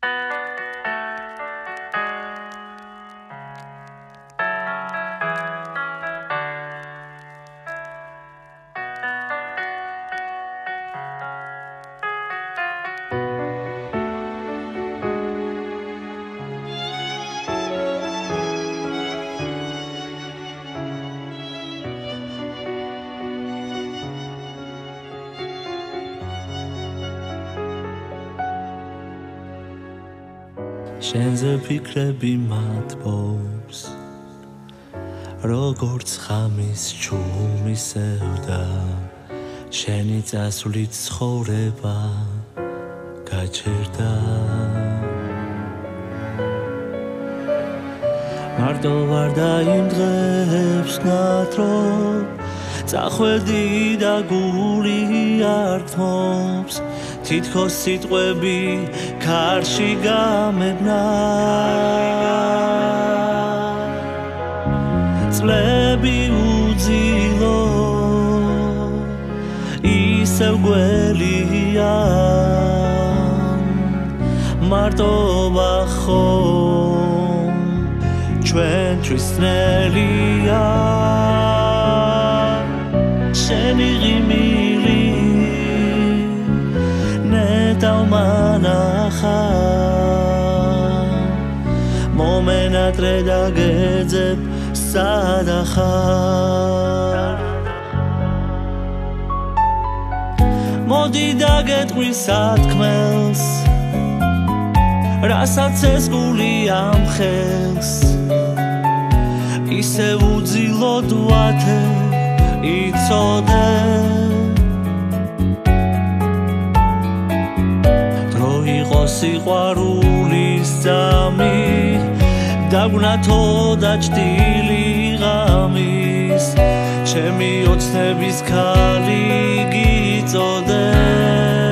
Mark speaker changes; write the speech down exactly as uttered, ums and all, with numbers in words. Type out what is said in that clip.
Speaker 1: შენზე ფიქრები მათბობს როგორც ხამის ჩუმისევდა შენი წასვლით ცხოვრება გაჩერდა მარტო ვარ და იმ დღეებს ნათრობ წახვედი და გული არ თმობს თითქოს სიტყვები ქარში გამებნა წლები უძილო ისევ გველია მარტობა ხომ ჩვენთვის ძნელია შენი ღიმილი დავმანახა მომენატრე და გეძებ სადახარ მოდი დაგეტყვი სათქმელს რასაც ეს გული ამხელს ისე უძილოდ ვათე იცოდე სიყვარულის ძამი დაგვნათო და ჭდილი ღამის ჩემი ოცნების ქალი გიწოდე